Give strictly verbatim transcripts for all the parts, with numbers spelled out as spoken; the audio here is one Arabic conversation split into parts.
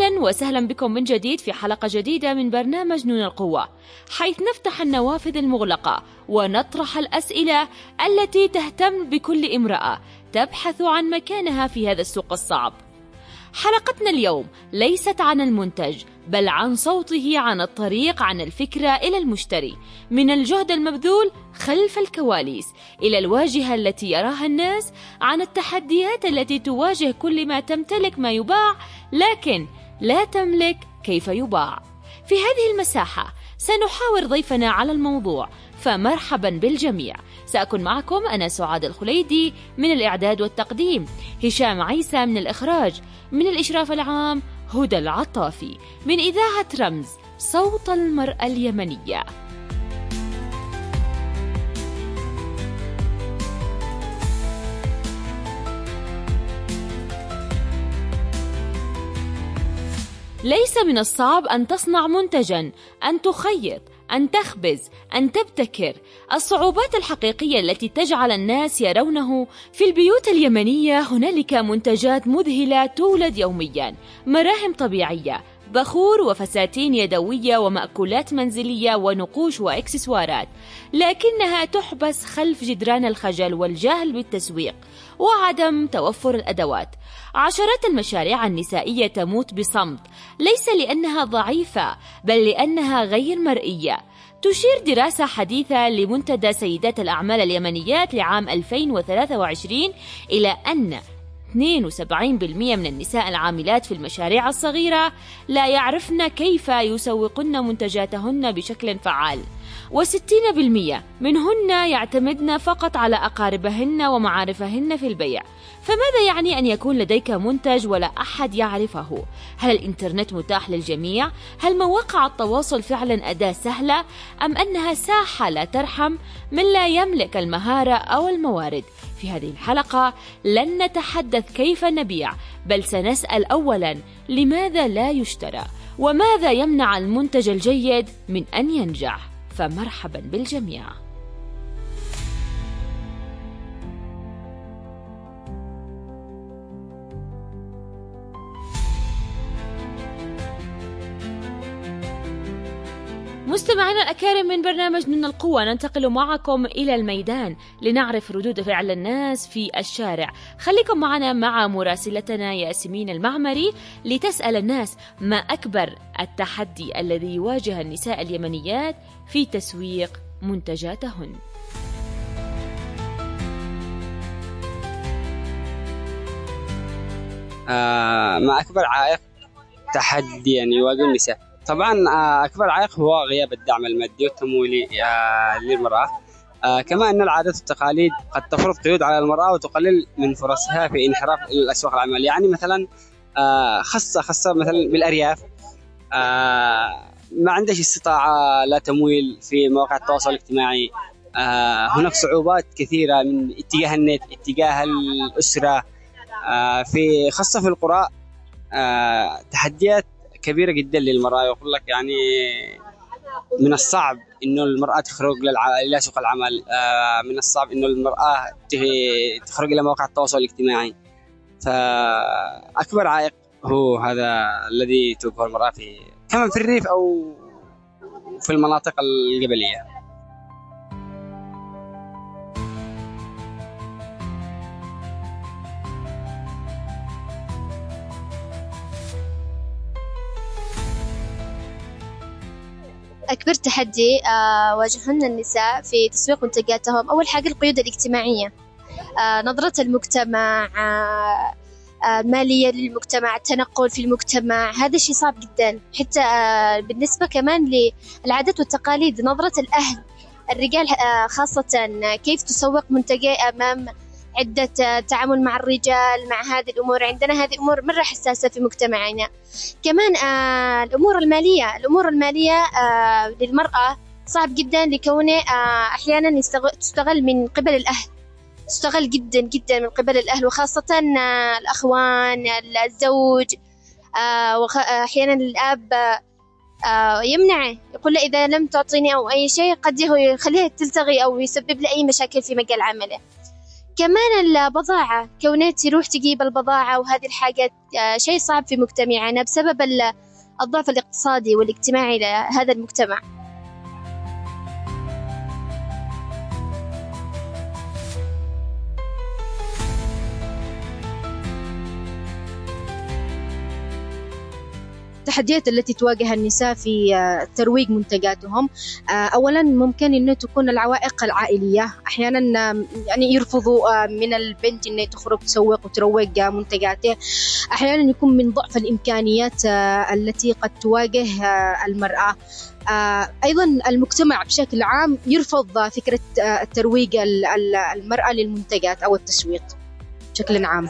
أهلا وسهلا بكم من جديد في حلقة جديدة من برنامج نون القوة، حيث نفتح النوافذ المغلقة ونطرح الأسئلة التي تهتم بكل امرأة تبحث عن مكانها في هذا السوق الصعب. حلقتنا اليوم ليست عن المنتج، بل عن صوته، عن الطريق، عن الفكرة إلى المشتري، من الجهد المبذول خلف الكواليس إلى الواجهة التي يراها الناس، عن التحديات التي تواجه كل ما تمتلك ما يباع لكن لا تملك كيف يباع. في هذه المساحة سنحاور ضيفنا على الموضوع، فمرحبا بالجميع. سأكون معكم أنا سعاد الخليدي من الإعداد والتقديم، هشام عيسى من الإخراج، من الإشراف العام هدى العطافي، من إذاعة رمز صوت المرأة اليمنية. ليس من الصعب أن تصنع منتجاً، أن تخيط، أن تخبز، أن تبتكر. الصعوبات الحقيقية التي تجعل الناس يرونه في البيوت اليمنية، هنالك منتجات مذهلة تولد يومياً، مراهم طبيعية، بخور وفساتين يدوية ومأكولات منزلية ونقوش وإكسسوارات، لكنها تحبس خلف جدران الخجل والجهل بالتسويق وعدم توفر الأدوات. عشرات المشاريع النسائية تموت بصمت، ليس لأنها ضعيفة بل لأنها غير مرئية. تشير دراسة حديثة لمنتدى سيدات الأعمال اليمنيات لعام ألفين وثلاثة وعشرين إلى أن اثنين وسبعين بالمئة من النساء العاملات في المشاريع الصغيرة لا يعرفن كيف يسوقن منتجاتهن بشكل فعال، وستين بالمئة منهن يعتمدن فقط على أقاربهن ومعارفهن في البيع. فماذا يعني أن يكون لديك منتج ولا أحد يعرفه؟ هل الإنترنت متاح للجميع؟ هل مواقع التواصل فعلا أداة سهلة؟ أم أنها ساحة لا ترحم من لا يملك المهارة أو الموارد؟ في هذه الحلقة لن نتحدث كيف نبيع، بل سنسأل أولا لماذا لا يشترى؟ وماذا يمنع المنتج الجيد من أن ينجح؟ فمرحبا بالجميع. مستمعينا الأكارم من برنامج نون القوة، ننتقل معكم إلى الميدان لنعرف ردود فعل الناس في الشارع. خليكم معنا مع مراسلتنا ياسمين المعمري لتسأل الناس ما أكبر التحدي الذي يواجه النساء اليمنيات في تسويق منتجاتهن. آه ما أكبر عائق تحدي يعني يواجه النساء؟ طبعا أكبر عائق هو غياب الدعم المادي والتمويلي للمرأة. كما أن العادات والتقاليد قد تفرض قيود على المرأة وتقلل من فرصها في انحراف الأسواق العمل. يعني مثلا خاصة خاصة مثلا بالأرياف ما عندش استطاعة لا تمويل في مواقع التواصل الاجتماعي. هناك صعوبات كثيرة من اتجاه النت، اتجاه الأسرة، في خاصة في القرى تحديات كبيرة جدا للمرأة. يقول لك يعني من الصعب إنه المرأة تخرج إلى سوق العمل، من الصعب إنه المرأة تخرج إلى مواقع التواصل الاجتماعي. فأكبر عائق هو هذا الذي تواجهه المرأة في كمان في الريف أو في المناطق الجبلية. أكبر تحدي آه واجههن النساء في تسويق منتجاتهم، أول حاجة القيود الاجتماعية، آه نظرة المجتمع، آه آه المالية للمجتمع، التنقل في المجتمع، هذا شيء صعب جدا. حتى آه بالنسبة كمان للعادات والتقاليد، نظرة الأهل الرجال آه خاصة، كيف تسوق منتجي أمام عدة تعامل مع الرجال، مع هذه الأمور. عندنا هذه الأمور مرة حساسة في مجتمعنا. كمان آه الأمور المالية الأمور المالية آه للمرأة صعب جدا، لكونه آه أحيانا تستغل من قبل الأهل، تستغل جدا جدا من قبل الأهل، وخاصة آه الأخوان، الزوج، آه وأحيانا الأب آه يمنعه، يقول له إذا لم تعطيني أو أي شيء قد يخليها تلتغي أو يسبب له أي مشاكل في مجال عمله. كمان البضاعة، كونها تروح تجيب البضاعة وهذه الحاجات شيء صعب في مجتمعنا بسبب الضعف الاقتصادي والاجتماعي لهذا المجتمع. التحديات التي تواجه النساء في ترويج منتجاتهم، أولا ممكن أنه تكون العوائق العائلية، أحيانا يعني يرفضوا من البنت أنها تخرج تسوق وتروج منتجاتها، أحيانا يكون من ضعف الإمكانيات التي قد تواجه المرأة. أيضا المجتمع بشكل عام يرفض فكرة الترويج المرأة للمنتجات أو التسويق بشكل عام.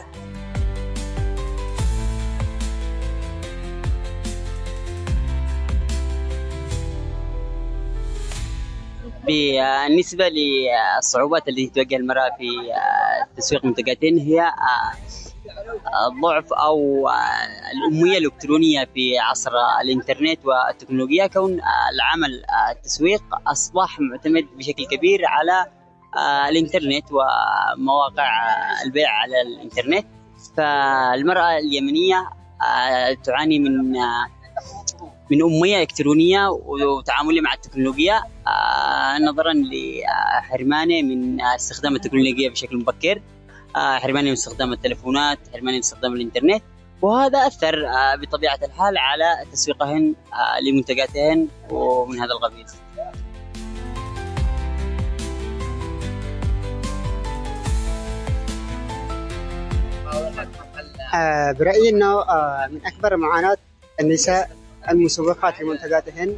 بالنسبة للصعوبات التي تواجه المرأة في تسويق منتجاتهن هي الضعف أو الأمية الإلكترونية في عصر الإنترنت والتكنولوجيا، كون العمل التسويق أصبح معتمد بشكل كبير على الإنترنت ومواقع البيع على الإنترنت. فالمرأة اليمنية تعاني من من أمية إلكترونية وتعاملها مع التكنولوجيا نظرا لحرمانه من استخدام التكنولوجيا بشكل مبكر، حرمانه من استخدام التلفونات، حرمانه من استخدام الإنترنت، وهذا أثر بطبيعة الحال على تسويقهن لمنتجاتهن ومن هذا القبيل. برأيي أنه من أكبر معاناة النساء المسوقات لمنتجاتهن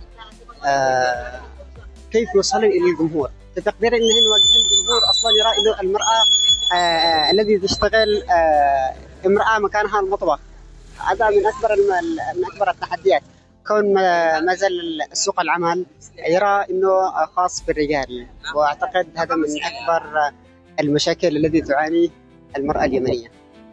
كيف يوصلن إلى الجمهور، تقدير أنهن واجهن جمهور أصلا يرى إنه المرأة آه الذي تشتغل آه امرأة مكانها المطبخ. هذا من أكبر من أكبر التحديات، كون ما زال سوق العمل يرى إنه خاص بالرجال، وأعتقد هذا من أكبر المشاكل التي تعاني المرأة اليمنية.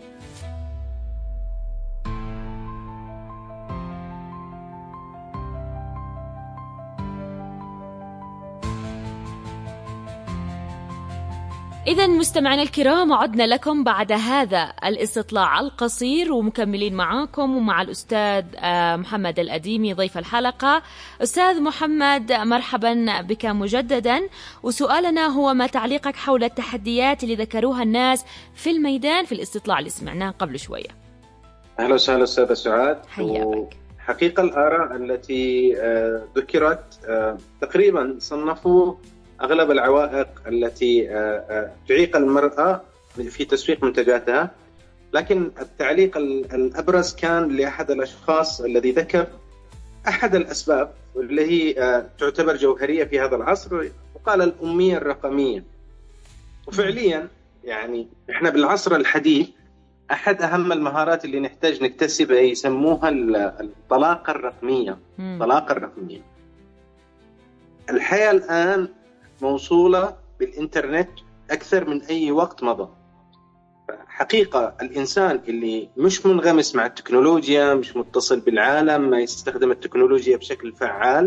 إذا مستمعينا الكرام، عدنا لكم بعد هذا الاستطلاع القصير ومكملين معاكم ومع الأستاذ محمد الأديمي ضيف الحلقة. أستاذ محمد، مرحبا بك مجددا، وسؤالنا هو: ما تعليقك حول التحديات اللي ذكروها الناس في الميدان في الاستطلاع اللي سمعناه قبل شوية؟ أهلا وسهلا أستاذ سعاد. حياك. حقيقة الآراء التي ذكرت تقريبا صنفوا أغلب العوائق التي تعيق المرأة في تسويق منتجاتها، لكن التعليق الأبرز كان لأحد الأشخاص الذي ذكر أحد الأسباب اللي هي تعتبر جوهرية في هذا العصر، وقال الأمية الرقمية. وفعليا يعني إحنا بالعصر الحديث أحد أهم المهارات اللي نحتاج نكتسبها يسموها الطلاقة الرقمية. الطلاقة الرقمية، الحياة الآن موصولة بالإنترنت أكثر من أي وقت مضى. حقيقة الإنسان اللي مش منغمس مع التكنولوجيا، مش متصل بالعالم، ما يستخدم التكنولوجيا بشكل فعال،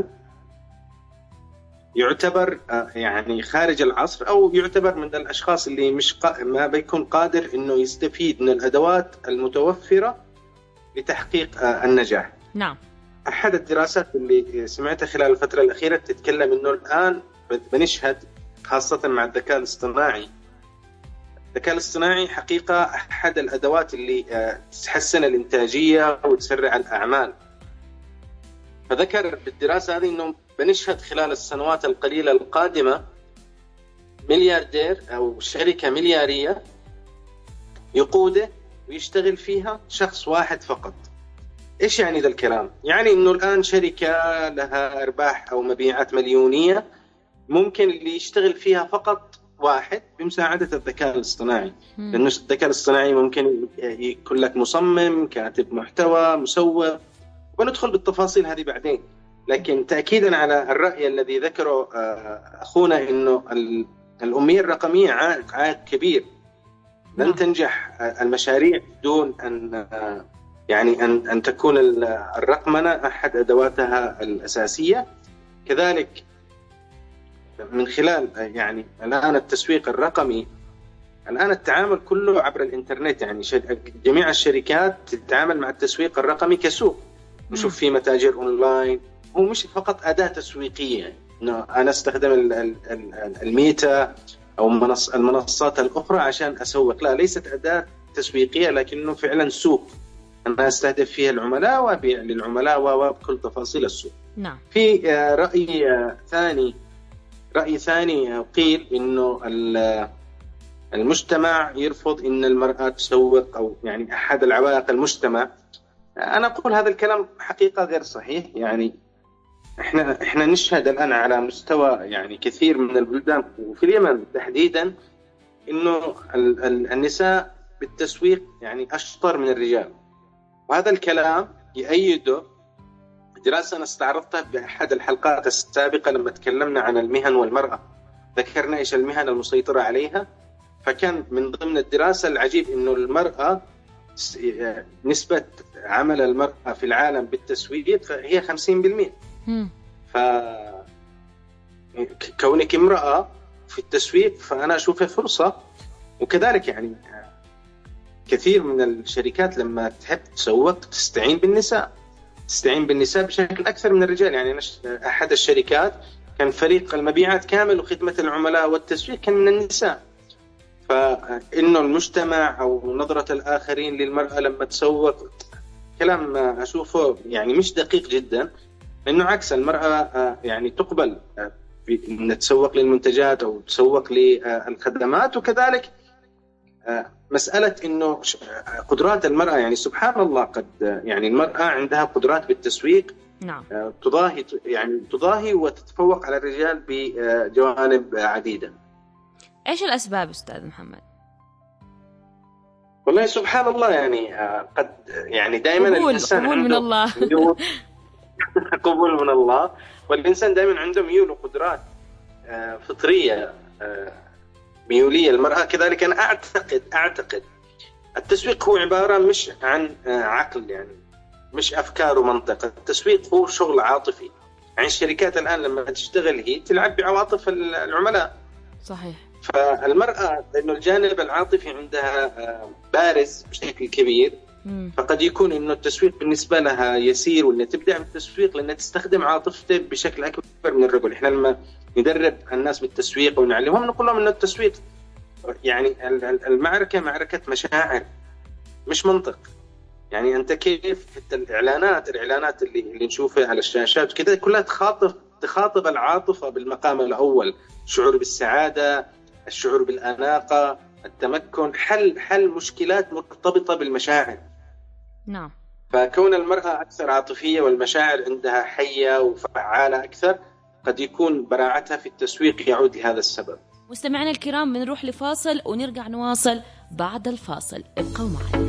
يعتبر يعني خارج العصر، أو يعتبر من الأشخاص اللي مش قا... ما بيكون قادر إنه يستفيد من الأدوات المتوفرة لتحقيق النجاح. نعم. أحد الدراسات اللي سمعتها خلال الفترة الأخيرة تتكلم إنه الآن بنشهد خاصة مع الذكاء الاصطناعي. الذكاء الاصطناعي حقيقة أحد الأدوات اللي تحسن الإنتاجية وتسرع الأعمال. فذكر بالدراسة هذه إنه بنشهد خلال السنوات القليلة القادمة ملياردير أو شركة مليارية يقوده ويشتغل فيها شخص واحد فقط. إيش يعني ذا الكلام؟ يعني إنه الآن شركة لها أرباح أو مبيعات مليونية ممكن اللي يشتغل فيها فقط واحد بمساعدة الذكاء الاصطناعي. لأنه الذكاء الاصطناعي ممكن يكون لك مصمم، كاتب محتوى، مسوق، وندخل بالتفاصيل هذه بعدين. لكن تأكيدا على الرأي الذي ذكره أخونا إنه الأمية الرقمية عائق عائق كبير، لن تنجح المشاريع دون أن يعني أن أن تكون الرقمنة أحد أدواتها الأساسية. كذلك من خلال يعني الآن التسويق الرقمي الآن التعامل كله عبر الإنترنت، يعني جميع الشركات تتعامل مع التسويق الرقمي كسوق. نشوف فيه متاجر أونلاين، هو مش فقط أداة تسويقية إنه أنا أستخدم الميتا أو المنصات الأخرى عشان أسوق، لا، ليست أداة تسويقية لكنه فعلا سوق أنا أستهدف فيها العملاء وأبيع للعملاء وبكل تفاصيل السوق. نعم. في رأي ثاني رأي ثاني قيل إنه المجتمع يرفض إن المرأة تسوق، أو يعني أحد العوائق المجتمع. أنا أقول هذا الكلام حقيقة غير صحيح. يعني إحنا إحنا نشهد الآن على مستوى يعني كثير من البلدان وفي اليمن تحديدا إنه النساء بالتسويق يعني أشطر من الرجال، وهذا الكلام يؤيده دراسة أنا استعرضتها بأحد الحلقات السابقة لما تكلمنا عن المهن والمرأة، ذكرنا إيش المهن المسيطرة عليها. فكان من ضمن الدراسة العجيب إنه المرأة نسبة عمل المرأة في العالم بالتسويق هي خمسين بالمئة. فكونك امرأة في التسويق فأنا أشوفها فرصة. وكذلك يعني كثير من الشركات لما تحب تسوق تستعين بالنساء تستعين بالنساء بشكل أكثر من الرجال. يعني أحد الشركات كان فريق المبيعات كامل وخدمة العملاء والتسويق كان من النساء. فإنه المجتمع أو نظرة الآخرين للمرأة لما تسوق كلام أشوفه يعني مش دقيق جدا، لأنه عكس المرأة يعني تقبل أن تسوق للمنتجات أو تسوق للخدمات. وكذلك مسألة إنه قدرات المرأة، يعني سبحان الله قد يعني المرأة عندها قدرات بالتسويق نعم تضاهي يعني تضاهي وتتفوق على الرجال بجوانب عديدة. إيش الأسباب أستاذ محمد؟ والله سبحان الله يعني قد يعني دائما الإنسان قبول من الله قبول من الله، والإنسان دائما عنده ميول وقدرات فطرية ميولية المرأة. كذلك أنا أعتقد أعتقد التسويق هو عبارة مش عن عقل، يعني مش أفكار ومنطق. التسويق هو شغل عاطفي. يعني الشركات الآن لما تشتغل هي تلعب بعواطف العملاء. صحيح. فالمرأة لأنه الجانب العاطفي عندها بارز بشكل كبير، فقد يكون إنه التسويق بالنسبة لها يسير، وإنها تبدع بالتسويق لأنها تستخدم عاطفته بشكل أكبر من الرجل. إحنا لما ندرب الناس بالتسويق ونعلمهم نقول لهم إنه التسويق يعني المعركة معركة مشاعر مش منطق. يعني أنت كيف حتى الإعلانات الإعلانات اللي اللي نشوفها على الشاشات كذا كلها تخاطب تخاطب العاطفة بالمقام الأول، الشعور بالسعادة، الشعور بالأناقة، التمكن، حل حل مشكلات مرتبطة بالمشاعر. نعم. فكون المرأة أكثر عاطفية والمشاعر عندها حية وفعالة أكثر قد يكون براعتها في التسويق يعود لهذا السبب. مستمعينا الكرام بنروح لفاصل ونرجع نواصل بعد الفاصل، ابقوا معنا.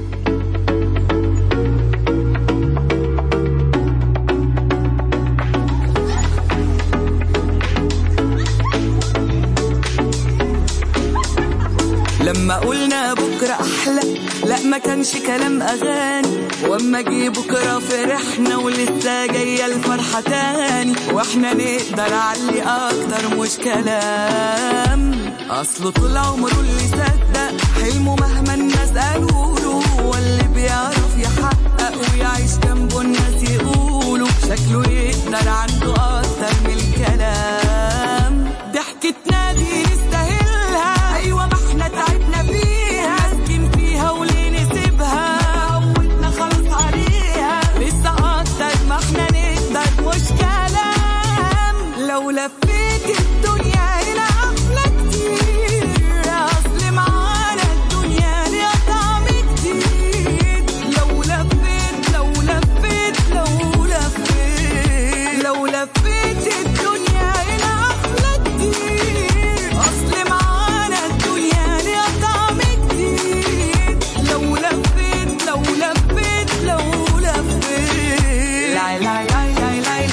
لما قلنا بكرة أحلى لا ما كانش كلام أغاني، واما جي بكرة فرحنا ولسه جاية الفرحة تاني، واحنا نقدر علي أكتر مش كلام. أصله طول عمره اللي صدق حلمه مهما الناس قالوله، واللي بيعرف يحقق ويعيش جنبه الناس يقولوا شكله يقدر عنده أكتر من الكلام. ضحكتنا دي نستاهلها، أيوة ما احنا تعبنا فيها، مسكين فيها وليه نسيبها، عودنا خلاص عليها، لسه أكتر ما احنا نقدر مش كلام. لو لفيت الدنيا إلى أحلى كتير، أصل معانا الدنيا ليها طعم جديد. لو لفيت لو لفيت لو لفيت لو لفيت الدنيا إلى أحلى كتير، أصل معانا الدنيا ليها طعم جديد. لو لفيت لو لفيت لو لفيت لا لا لا لا لا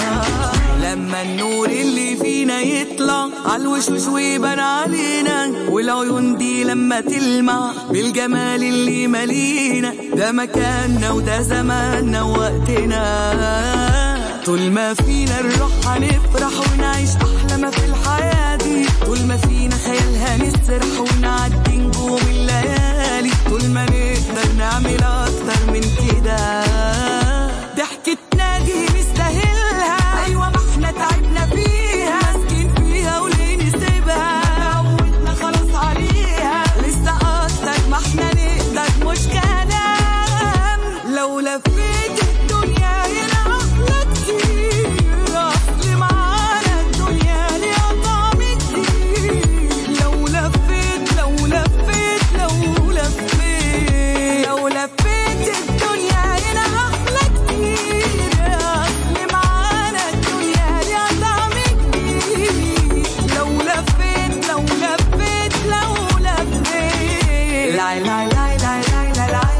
لما النور اللي فينا يطلع عالوشوش ويبان علينا، والعيون دي لما تلمع بالجمال اللي مالينا، ده مكاننا وده زماننا ووقتنا. طول ما فينا الروح هنفرح ونعيش أحلى ما في الحياة دي، طول ما فينا خيال هنسرح ونعدي نجوم الليالي، طول ما نقدر نعمل أكتر من كده. ضحكتنا دي نستاهلها، أيوة ما احنا تعبنا فيها، مسكين فيها وليه نسيبها، عودنا خلاص عليها، لسه أكتر ما احنا نقدر مش كلام. لو لفيت الدنيا هنا أحلى كتير، أصل معانا الدنيا ليها طعم كتير. لو لفيت لو لفيت لو لفيت لو لفيت الدنيا هنا أحلى كتير، أصل معانا الدنيا ليها طعم كتير. لو لفيت لو لفيت لو لفيت لا لا لا لا لا لا لا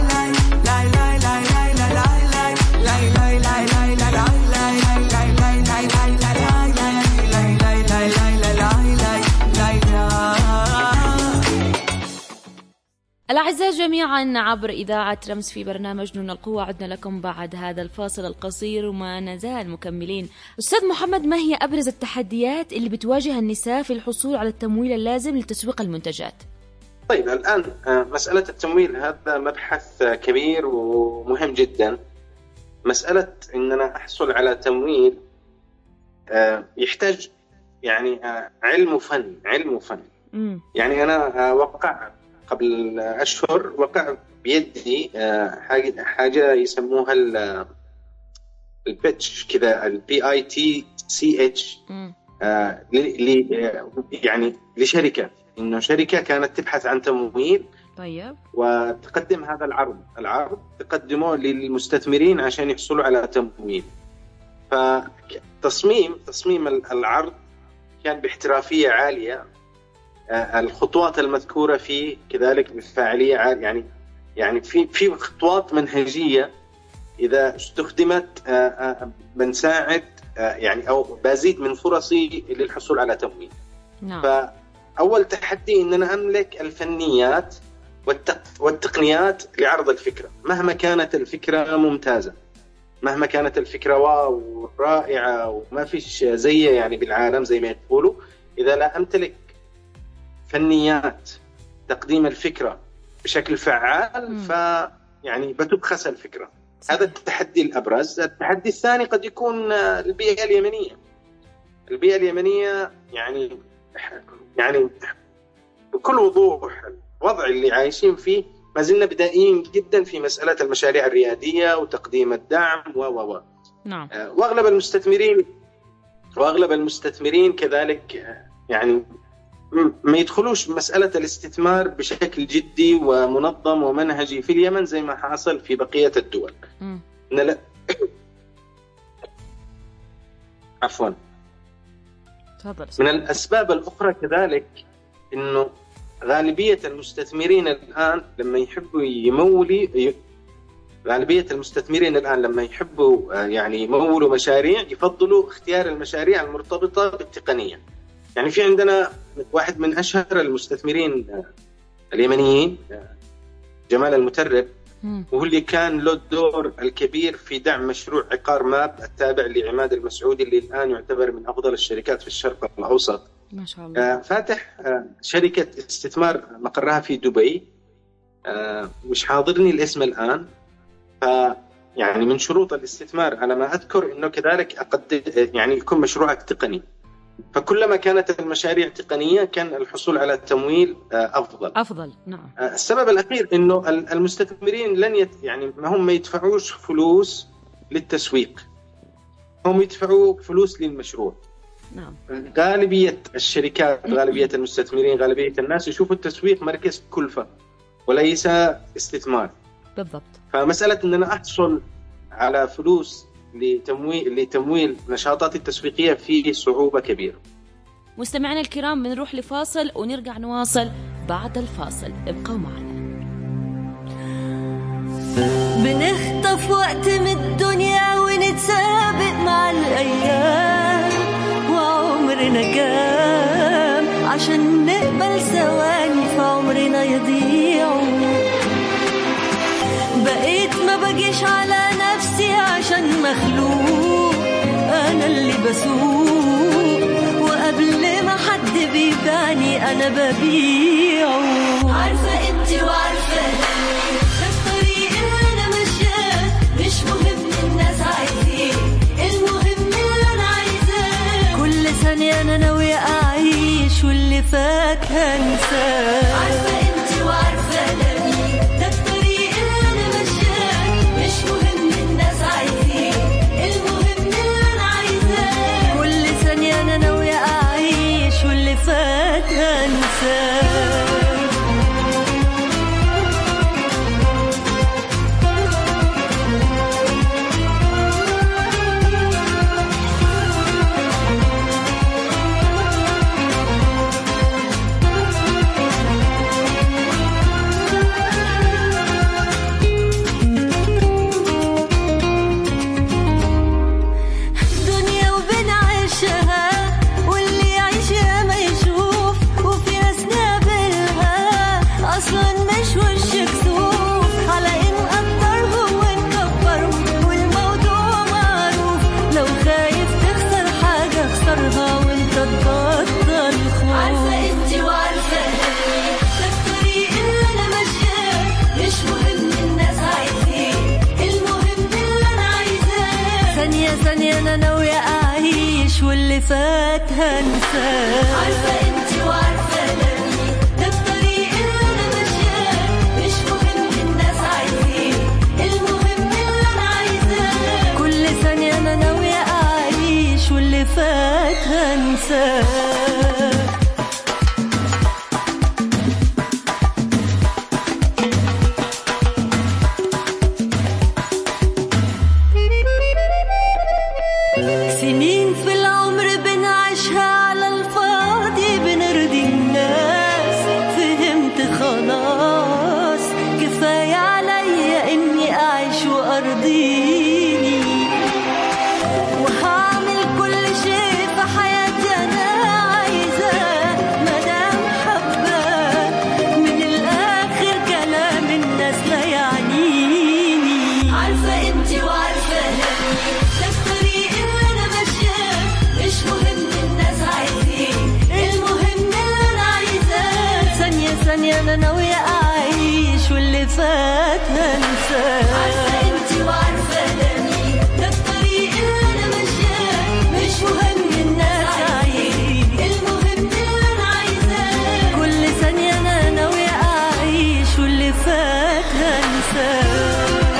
الأعزاء جميعا عبر إذاعة رمز في برنامج نون القوة، عدنا لكم بعد هذا الفاصل القصير وما نزال مكملين. أستاذ محمد، ما هي أبرز التحديات اللي بتواجه النساء في الحصول على التمويل اللازم لتسويق المنتجات؟ طيب الآن مسألة التمويل هذا مبحث كبير ومهم جدا. مسألة إن أنا أحصل على تمويل يحتاج يعني علم وفن علم وفن م. يعني أنا وقع قبل أشهر وقع بيدي حاجة حاجة يسموها البيتش كذا، البي اي تي سي اتش، يعني لشركة، إنه شركة كانت تبحث عن تمويل. طيب. وتقدم هذا العرض العرض تقدمه للمستثمرين عشان يحصلوا على تمويل. فتصميم تصميم العرض كان باحترافية عالية، الخطوات المذكورة فيه كذلك بفاعلية عالية، يعني يعني في في خطوات منهجية إذا استخدمت بنساعد يعني أو بزيد من فرصي للحصول على تمويل. نعم. فأول تحدي إن أنا أملك الفنيات والتقنيات لعرض الفكرة، مهما كانت الفكرة ممتازة، مهما كانت الفكرة واو رائعة وما فيش زيها يعني بالعالم زي ما يقولوا، إذا لا أمتلك فنيات تقديم الفكرة بشكل فعال ف يعني بتبخس الفكرة. هذا التحدي الأبرز. التحدي الثاني قد يكون البيئة اليمنية. البيئة اليمنية يعني يعني بكل وضوح الوضع اللي عايشين فيه ما زلنا بدائيين جدا في مسألة المشاريع الريادية وتقديم الدعم و و و نعم. وأغلب المستثمرين وأغلب المستثمرين كذلك يعني ما يدخلوش مسألة الاستثمار بشكل جدي ومنظم ومنهجي في اليمن زي ما حصل في بقية الدول. لا عفوا. تفضل. من الأسباب الأخرى كذلك إنه غالبية المستثمرين الآن لما يحبوا يمولي غالبية المستثمرين الآن لما يحبوا يعني يمولوا مشاريع يفضلوا اختيار المشاريع المرتبطة بالتقنية. يعني في عندنا واحد من أشهر المستثمرين اليمنيين جمال المترب، وهو اللي كان له الدور الكبير في دعم مشروع عقار ماب التابع لعماد المسعودي اللي الآن يعتبر من أفضل الشركات في الشرق الأوسط. ما شاء الله. فاتح شركة استثمار مقرها في دبي، مش حاضرني الاسم الآن. ف يعني من شروط الاستثمار على ما أذكر إنه كذلك أقد يعني يكون مشروعك تقني. فكلما كانت المشاريع تقنية كان الحصول على تمويل أفضل. أفضل. نعم. السبب الأخير إنه المستثمرين لن يت يعني ما هم ما يدفعوش فلوس للتسويق، هم يدفعوا فلوس للمشروع. نعم. غالبية الشركات، غالبية المستثمرين، غالبية الناس يشوفوا التسويق مركز كلفة وليس استثمار. بالضبط. فمسألة إن أنا أحصل على فلوس لتمويل لتمويل نشاطات التسويقية فيه صعوبة كبيرة. مستمعينا الكرام بنروح لفاصل ونرجع نواصل بعد الفاصل، ابقوا معنا. بنخطف وقت من الدنيا ونتسابق مع الأيام وعمرنا كام عشان نقبل ثواني في عمرنا يضيعوا. بقيت ما بجيش على نفسي عشان مخلوق، أنا اللي بسوق، وقبل ما حد بيباني أنا ببيعه. عارفة انتي وعارفة أنا، ده الطريق اللي أنا ماشياه، مش مهم الناس عايزين، المهم اللي أنا عايزاه. كل ثانية أنا ناوية أعيش واللي فات هنساه. عارفة انتي وعارفة أنا، ده الطريق اللي أنا ماشياه، مش مهم الناس عايزين، المهم اللي أنا عايزاه. كل ثانية أنا ناوية أعيش واللي فات هنساه. فات هنساه. عارفة انتي وعارفة أنا، ده الطريق اللي أنا ماشياه، مش مهم الناس عايزين، المهم اللي أنا عايزاه. كل ثانية أنا ناوية أعيش واللي فات هنساه. سنين في العمر بنعيشها على الفاضي، بنرضي الناس، فهمت خلاص كفاية عليا إني أعيش وأرضيني، وهعمل كل شيء في حياتي أنا عايزاه، مدام حباه. من الآخر كلام الناس لا يعنيني. عارفة انتي وعارفة أنا، ده الطريق اللي أنا ماشياه، مش مهم الناس عايزين، المهم اللي أنا عايزاه. ثانية ثانية أنا ناوية أعيش واللي فات هنساه. عارفة انتي وعارفة أنا، ده الطريق اللي أنا ماشياه، مش مهم الناس عايزين، المهم اللي أنا عايزاه. كل ثانية أنا ناوية أعيش واللي فات هنساه.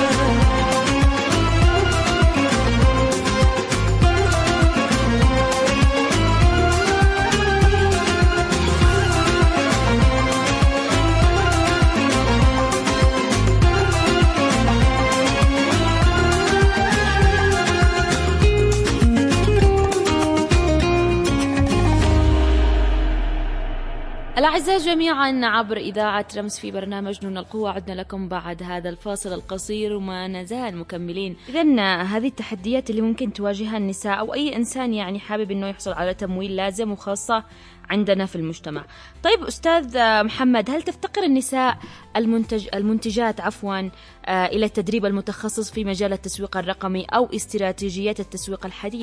الأعزاء جميعا عبر إذاعة رمز في برنامج نون القوة، عدنا لكم بعد هذا الفاصل القصير وما نزال مكملين. إذن هذه التحديات اللي ممكن تواجهها النساء أو أي إنسان يعني حابب أنه يحصل على تمويل لازم وخاصة عندنا في المجتمع. طيب أستاذ محمد، هل تفتقر النساء المنتج المنتجات عفوا إلى التدريب المتخصص في مجال التسويق الرقمي أو استراتيجيات التسويق الحديث؟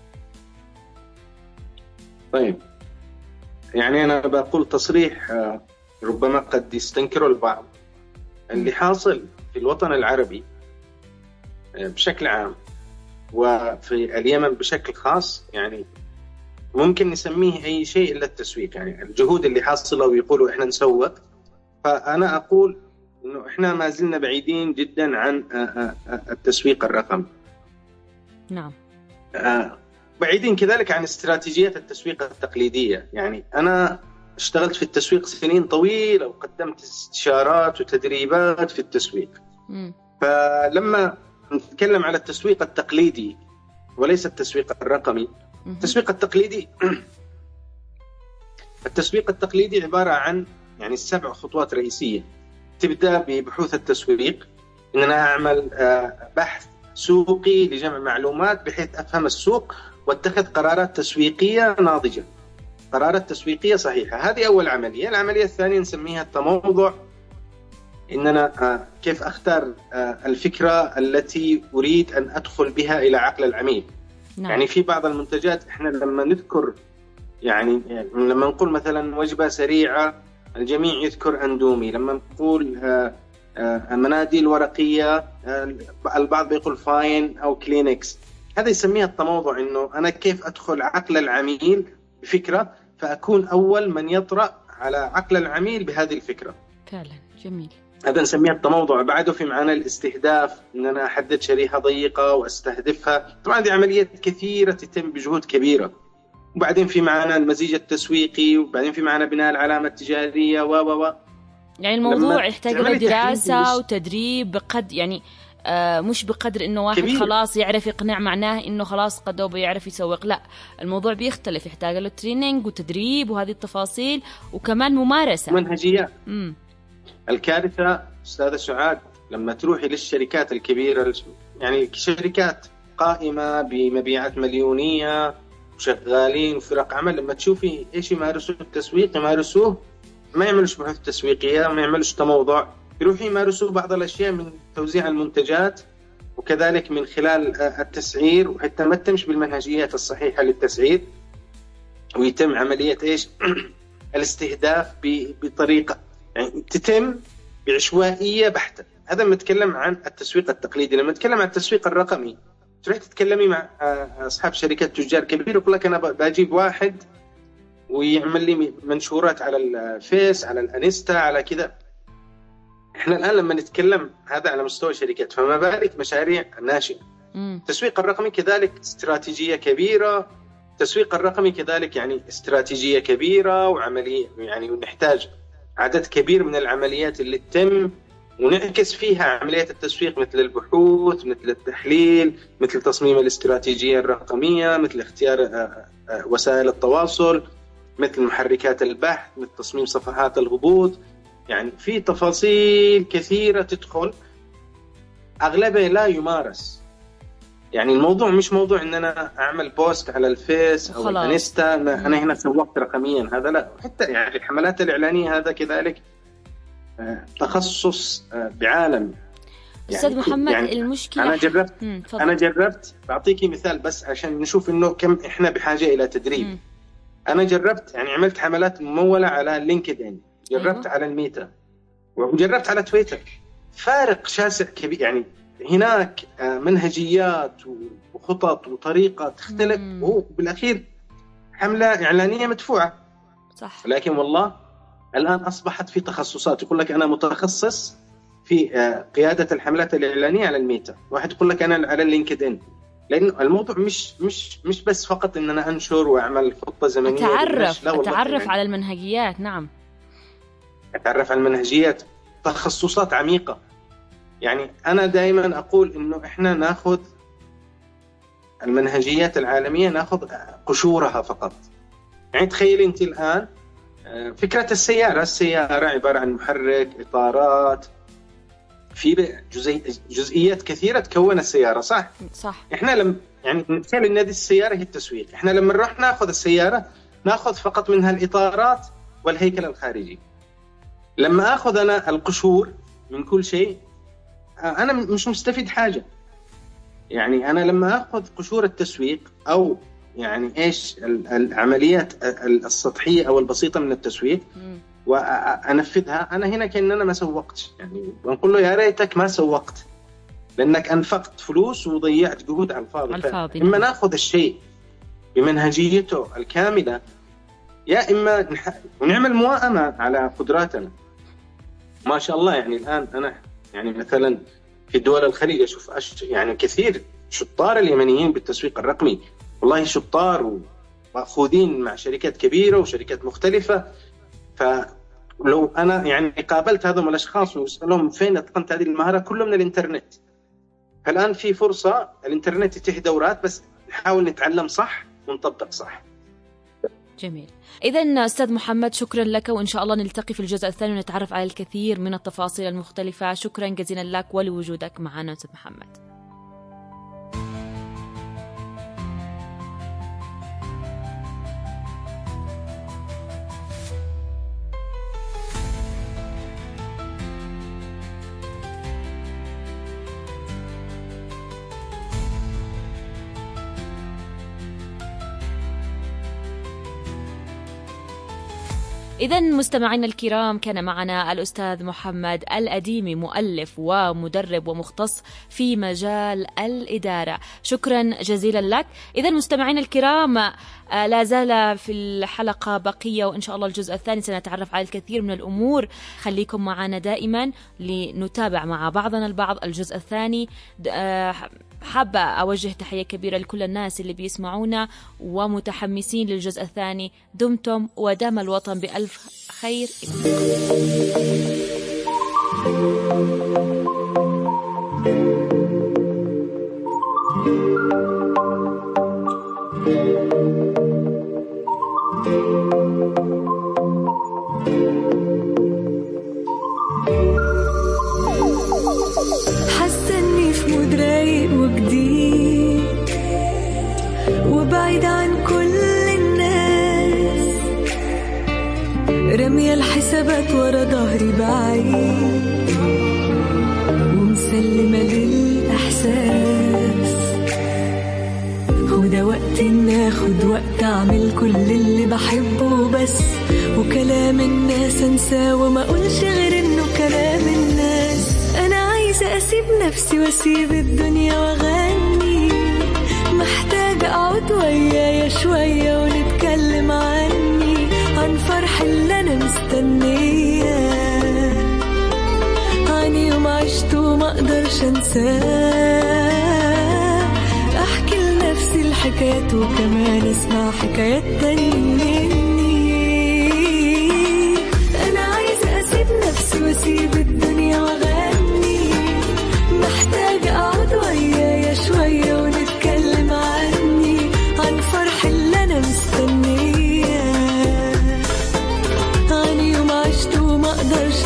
طيب يعني أنا بقول تصريح ربما قد يستنكره البعض. اللي حاصل في الوطن العربي بشكل عام وفي اليمن بشكل خاص يعني ممكن نسميه أي شيء إلا التسويق. يعني الجهود اللي حاصلة ويقولوا إحنا نسوق، فأنا أقول إنه إحنا ما زلنا بعيدين جدا عن التسويق الرقمي. نعم. بعيدين كذلك عن استراتيجيات التسويق التقليدية. يعني أنا اشتغلت في التسويق سنين طويلة وقدمت استشارات وتدريبات في التسويق. م. فلما نتكلم على التسويق التقليدي وليس التسويق الرقمي، م. التسويق التقليدي التسويق التقليدي عبارة عن يعني سبع خطوات رئيسية. تبدأ ببحوث التسويق، إن أنا أعمل بحث سوقي لجمع معلومات بحيث أفهم السوق واتخذ قرارات تسويقية ناضجة. قرارات تسويقية صحيحة. هذه أول عملية. العملية الثانية نسميها التموضع، إن أنا كيف أختار الفكرة التي أريد أن أدخل بها إلى عقل العميل. نعم. يعني في بعض المنتجات إحنا لما نذكر يعني لما نقول مثلا وجبة سريعة الجميع يذكر أندومي، لما نقول مناديل ورقية البعض بيقول فاين أو كلينكس. هذا يسميها التموضع، إنه أنا كيف أدخل عقل العميل بفكرة فأكون أول من يطرأ على عقل العميل بهذه الفكرة. فعلا جميل. هذا نسميها التموضع. بعده في معنى الاستهداف، إن أنا أحدد شريحة ضيقة وأستهدفها. طبعا دي عمليات كثيرة تتم بجهود كبيرة. وبعدين في معنى المزيج التسويقي، وبعدين في معنى بناء العلامة التجارية و و يعني الموضوع يحتاج إلى دراسة وتدريب بقد يعني آه مش بقدر إنه واحد كبير. خلاص يعرف يقنع معناه إنه خلاص قد بيعرف يسوق. لا، الموضوع بيختلف، يحتاج له تريننج وتدريب وهذه التفاصيل وكمان ممارسة منهجية. مم. الكارثة أستاذة سعاد لما تروحي للشركات الكبيرة، يعني شركات قائمة بمبيعات مليونية وشغالين وفرق عمل، لما تشوفي إيش يمارسوا التسويق يمارسوه، ما يعملوش بحث تسويقية، ما يعملوش تموضع، يروحوا يمارسوا بعض الأشياء من توزيع المنتجات وكذلك من خلال التسعير، وحتى ما تمش بالمنهجيات الصحيحة للتسعير، ويتم عملية إيش الاستهداف بطريقة يعني تتم بعشوائية بحتة. هذا نتكلم عن التسويق التقليدي. لما نتكلم عن التسويق الرقمي تروح تتكلمي مع أصحاب شركات تجار كبيرة يقول لك أنا بجيب واحد ويعمل لي منشورات على الفيس على الانستا على كذا. احنا الآن لما نتكلم هذا على مستوى شركات، فما بالك مشاريع ناشئة. التسويق الرقمي كذلك استراتيجية كبيرة. التسويق الرقمي كذلك يعني استراتيجية كبيرة وعملية، يعني نحتاج عدد كبير من العمليات اللي تتم ونعكس فيها عمليات التسويق، مثل البحوث، مثل التحليل، مثل تصميم الاستراتيجية الرقمية، مثل اختيار وسائل التواصل، مثل محركات البحث، مثل تصميم صفحات الهبوط. يعني في تفاصيل كثيرة تدخل، أغلبها لا يمارس. يعني الموضوع مش موضوع إن أنا أعمل بوست على الفيس أو الانستا أنا هنا سوقت رقميا، هذا لا. حتى يعني الحملات الإعلانية هذا كذلك تخصص بعالم. أستاذ يعني محمد يعني المشكلة أنا جربت أنا جربت بعطيكي مثال بس عشان نشوف إنه كم إحنا بحاجة إلى تدريب. مم. أنا جربت يعني عملت حملات ممولة على لينكد إن، جربت أيوه. على الميتا، وجربت على تويتر. فارق شاسع كبير. يعني هناك منهجيات وخطط وطريقة تختلف، وبالأخير حملة إعلانية مدفوعة. صح. لكن والله الآن أصبحت في تخصصات، يقول لك أنا متخصص في قيادة الحملات الإعلانية على الميتا، واحد يقول لك أنا على اللينكد إن. لأن الموضوع مش مش مش بس فقط إن أنا أنشر وأعمل خطة زمنية. أتعرف أتعرف يعني على المنهجيات. نعم، أتعرف على المنهجيات، تخصصات عميقة. يعني أنا دائما أقول إنه إحنا نأخذ المنهجيات العالمية نأخذ قشورها فقط. يعني تخيلي أنت الآن فكرة السيارة السيارة عبارة عن محرك، إطارات، في جزئي جزئيات كثيرة تكون السيارة. صح؟ صح. إحنا لما يعني نتكلم إن هذه السيارة هي التسويق. إحنا لما نروح نأخذ السيارة نأخذ فقط منها الإطارات والهيكل الخارجي. لما أخذ أنا القشور من كل شيء أنا مش مستفيد حاجة. يعني أنا لما أخذ قشور التسويق أو يعني إيش العمليات السطحية أو البسيطة من التسويق وأنفذها، أنا هنا كأن أنا ما سوقتش. يعني بنقول له يا ريتك ما سوقت، لأنك أنفقت فلوس وضيعت جهود على الفاضي. الفاضي. إما نأخذ الشيء بمنهجيته الكاملة، يا إما ونعمل موائمة على قدراتنا. ما شاء الله يعني الآن أنا يعني مثلا في دول الخليج أشوف أش يعني كثير شطار اليمنيين بالتسويق الرقمي، والله شطار ومأخوذين مع شركات كبيرة وشركات مختلفة. فلو أنا يعني قابلت هذول الأشخاص وسألهم فين أتقنت هذه المهارة، كله من الإنترنت. فالآن في فرصة، الإنترنت يتيح دورات، بس نحاول نتعلم صح ونطبق صح. جميل. إذن أستاذ محمد شكرا لك، وإن شاء الله نلتقي في الجزء الثاني ونتعرف على الكثير من التفاصيل المختلفة. شكرا جزيلا لك ولوجودك معنا أستاذ محمد. إذا مستمعينا الكرام، كان معنا الأستاذ محمد الأديمي، مؤلف ومدرب ومختص في مجال الإدارة. شكرا جزيلا لك. إذا مستمعينا الكرام، لا زال في الحلقة بقية، وإن شاء الله الجزء الثاني سنتعرف على الكثير من الأمور. خليكم معنا دائما لنتابع مع بعضنا البعض الجزء الثاني. حابة أوجه تحية كبيرة لكل الناس اللي بيسمعونا ومتحمسين للجزء الثاني. دمتم ودام الوطن بألف خير. حسني في مود رايق وجديد وبعيد عن كل الناس، رمي الحسابات ورا ظهري بعيد ومسلمة للإحساس. وده وقت ناخد وقت أعمل كل اللي بحبه بس، وكلام الناس أنساه وما أقولش غير إنه كلام الناس. أنا عايزة أسيب نفسي وأسيب الدنيا وأغني، محتاجة أقعد ويايا شوية ونتكلم عني، عن فرح اللي أنا مستنية، عن يوم عشته وما أقدرش أنساه. أحكي لنفسي الحكايات وكمان أسمع حكايات تانية مني. أنا عايزة أسيب نفسي وأسيب الدنيا وأغني، محتاجة أقعد ويايا شوية ونتكلم عني، عن فرح اللي أنا مستنية، عن يوم عشته وما أقدرش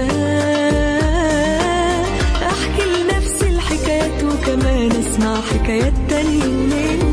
أنساه. أحكي لنفسي الحكايات وكمان أسمع حكايات تانية مني.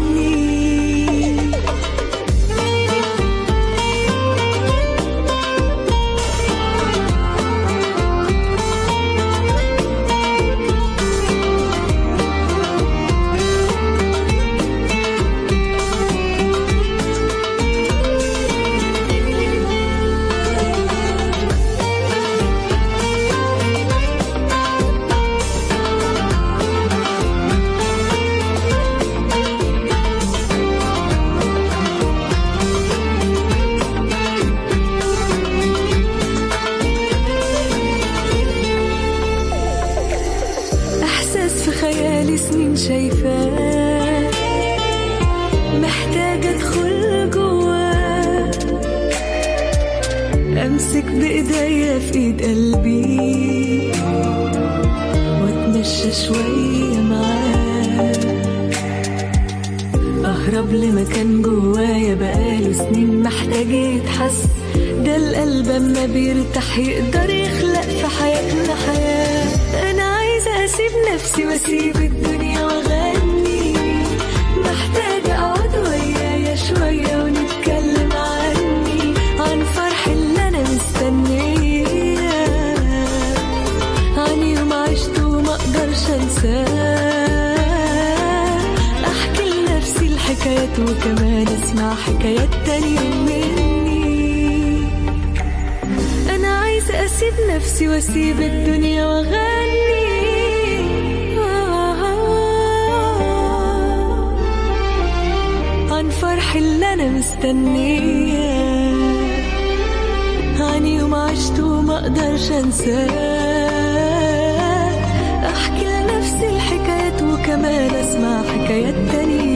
سنين شايفاه، محتاجة أدخل جواه، أمسك بإيديا في إيد قلبي وأتمشى شوية معاه، أهرب لمكان جوايا بقاله سنين محتاج يتحس. ده القلب أما بيرتاح يقدر يخلق في حياتنا حياة. أنا عايزة أسيب نفسي وأسيب الدنيا وأغني، محتاجة أقعد ويايا شوية ونتكلم عني، عن فرح اللي أنا مستنية، عن يوم عشته وما أقدرش أنساه. أحكي لنفسي الحكايات وكمان أسمع حكايات تانية مني. أنا عايزة أسيب نفسي وأسيب الدنيا وأغني، عن فرح اللي أنا مستنية، عن يوم عشته وما أقدرش أنساه. أحكي لنفسي الحكايات وكمان أسمع حكايات تانية.